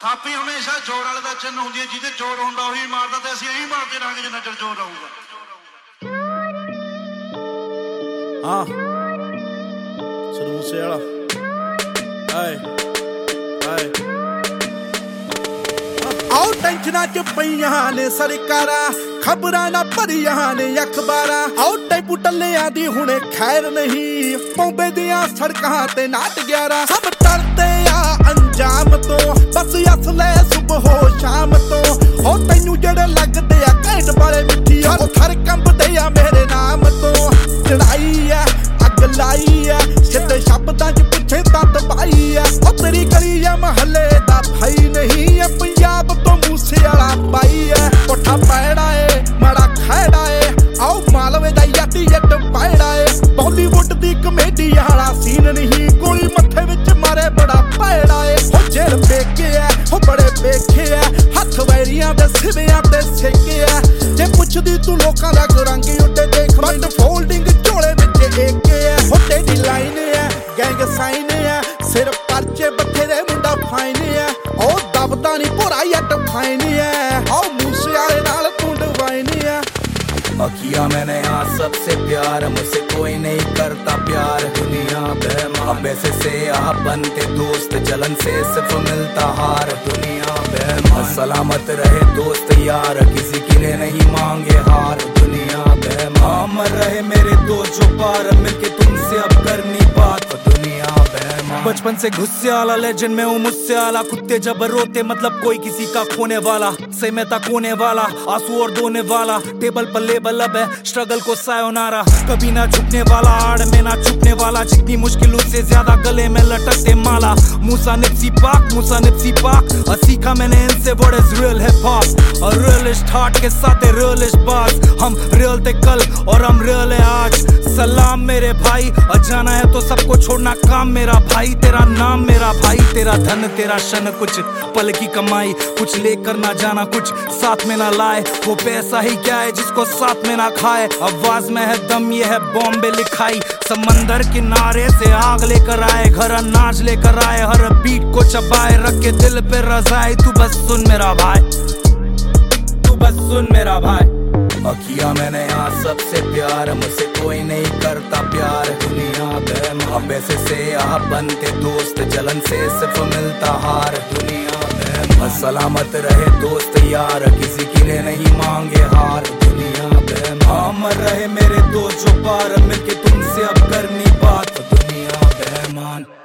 ਥਾਪੀ ਹਮੇਸ਼ਾ ਜੋੜ ਵਾਲੇ ਦਾ ਚਿੰਨ ਹੁੰਦੀ ਹੈ, ਜਿਹਦੇ ਜੋੜ ਹੁੰਦਾ ਉਹੀ ਮਾਰਦਾ, ਤੇ ਅਸੀਂ ਇਹੀ ਮਾਰਦੇ ਰਹਾਂਗੇ ਜਿੰਨਾ ਚਿਰ ਜੋੜ ਰਹੂਗਾ। ਹਾਂ ਸਿੱਧੂ ਮੂਸੇਵਾਲਾ ਆਏ ਆਏ ਆਓ ਟੈਂਸ਼ਨਾਂ ਚ ਪਈਆਂ ਨੇ ਸਰਕਾਰਾਂ, ਖਬਰਾਂ ਨਾ ਭਰੀਆਂ ਨੇ ਅਖਬਾਰਾਂ। ਆਓ ਟੈਂਪੂ ਟੱਲਿਆਂ ਦੀ ਹੁਣੇ ਖੈਰ ਨਹੀਂ, ਪੌਂਬੇ ਦੀਆਂ ਸੜਕਾਂ ਤੇ ਨਾਟ 11 ਸਭ ਡਰਦੇ ਆ ਅੰਜਾਮ ਤੋਂ, ਬਸ ਅਸਲੇ ਸੁਬਹ ਸ਼ਾਮ ਤੋਂ। ਹੋ ਤੈਨੂੰ ਜਿਹੜੇ ਲੱਗਦੇ ਆ ਘੈਂਟ ਵਾਲੇ ਮਿੱਠੀ, ਉਹ ਥਰ ਕੰਬਦੇ ਆ ਮੇਰੇ ਨਾਮ ਤੋਂ। ਚੜਾਈ ਆ ਅੱਗ ਲਾਈ ਆ, ਸਿੱਧੇ ਸ਼ਬਦਾਂ ਚ ਪਿੱਛੇ ਤਾਂ ਤਬਾਈ ਆ। ਉਹ ਤੇਰੀ ਗਲੀ ਆ ਮਹੱਲੇ ਦਾ ਭਾਈ ਨਹੀਂ, ਪੰਜਾਬ ਤੋਂ ਮੂਸੇਵਾਲਾ ਪਾਈ ਐ। ਪੁੱਠਾ ਪੈੜਾ ਏ ਮਾੜਾ ਖੈੜਾ ਏ, ਆਓ ਮਾਲਵੇ ਦਾ ਯਾਟੀ ਜੱਟ ਪੈੜਾ ਏ। ਬਾਲੀਵੁੱਡ ਦੀ ਕਮੇਡੀ ਵਾਲਾ ਸੀਨ ਨਹੀਂ, ਗੋਲੀ ਮੱਥੇ ਵਿੱਚ ਮਾਰੇ ਬੜਾ ਪੈੜਾ ਏ। ਹੋ ਜੇਲ ਵੇਖੇ ਐ ਹੋ ਬੜੇ ਵੇਖੇ ਐ, ਹੱਥ ਵੈਰੀਆਂ ਦੇ ਸਿਵਿਆਂ ਤੇ ਸੇਕੇ ਐ। ਜੇ ਪੁੱਛਦੀ ਤੂੰ ਲੋਕਾਂ ਦਾ ਗੁਰੰਗੀ ਉੱਡੇ ਦੇਖ, ਬੰਦ ਫੋਲਡਿੰਗ ਝੋਲੇ ਵਿੱਚ ਏਕੇ ਐ। ਹੋ ਤੇਰੀ ਲਾਈਨ ਐ ਗੈਂਗ ਸਾਈਨ ਐ, ਸਿਰ ਪਰਚੇ ਬਥੇਰੇ ਮੁੰਡਾ ਫਾਈਨ ਐ। ਉਹ ਦਬਦਾ ਨੀ ਭੋਰਾ ਯੱਟ ਫਾਈਨ ਐ, ਆਓ ਮੂਸੇਵਾਲੇ ਨਾਲ ਤੂੰ ਡਿਵਾਈਨ ਐ। किया मैंने यहाँ सबसे प्यार, मुझसे कोई नहीं करता प्यार। दुनिया बेईमान पैसे से यहाँ बनते दोस्त, जलन से सिर्फ मिलता हार। दुनिया बेईमान सलामत रहे दोस्त यार, किसी के लिए नहीं मांगे हार। दुनिया बेईमान मर रहे मेरे दोस्त जो पार, मिलके तुमसे अब करनी बात। दुनिया बेईमान बचपन से गुस्से वाला, लेजेंड में हूँ मुझसे आला। कुत्ते जब रोते मतलब कोई किसी का खोने वाला, से मैं तक होने वाला आंसू और धोने वाला। टेबल पर लेबल अब है स्ट्रगल को सायोनारा, कभी ना झुकने वाला आड़ में ना छुपने वाला। जितनी मुश्किल उससे ज्यादा गले में लटकते माला। मूसा निप्सी पाक और सीखा मैंने इनसे बड़े रियल हिप हॉप और रियलिस्ट हार्ट के साथ रियलिस्ट बात। हम रियल थे कल और हम रियल है आज। सलाम मेरे भाई, और जाना है तो सबको छोड़ना काम मेरा भाई। तेरा नाम मेरा भाई, तेरा धन तेरा शन, कुछ पल की कमाई, कुछ लेकर ना जाना कुछ साथ में ना लाए। वो पैसा ही क्या है जिसको साथ में ना खाए। आवाज में है दम, ये है बॉम्बे लिखाई। समंदर किनारे से आग लेकर आए, घर अनाज लेकर आए, हर बीट को चबाए, रख के दिल पे रजाए। तू बस सुन मेरा भाई, तू बस सुन मेरा भाई। किया मैंने यहाँ सबसे प्यार, मुझसे कोई नहीं करता प्यार। दुनिया बेईमान पैसे से यहाँ बनते दोस्त, जलन से सिर्फ मिलता हार। दुनिया बेईमान सलामत रहे दोस्त यार, किसी के लिए नहीं मांगे हार। दुनिया बेईमान मर रहे मेरे दोस्त जो पार, मिलके तुमसे अब करनी बात। दुनिया बेईमान।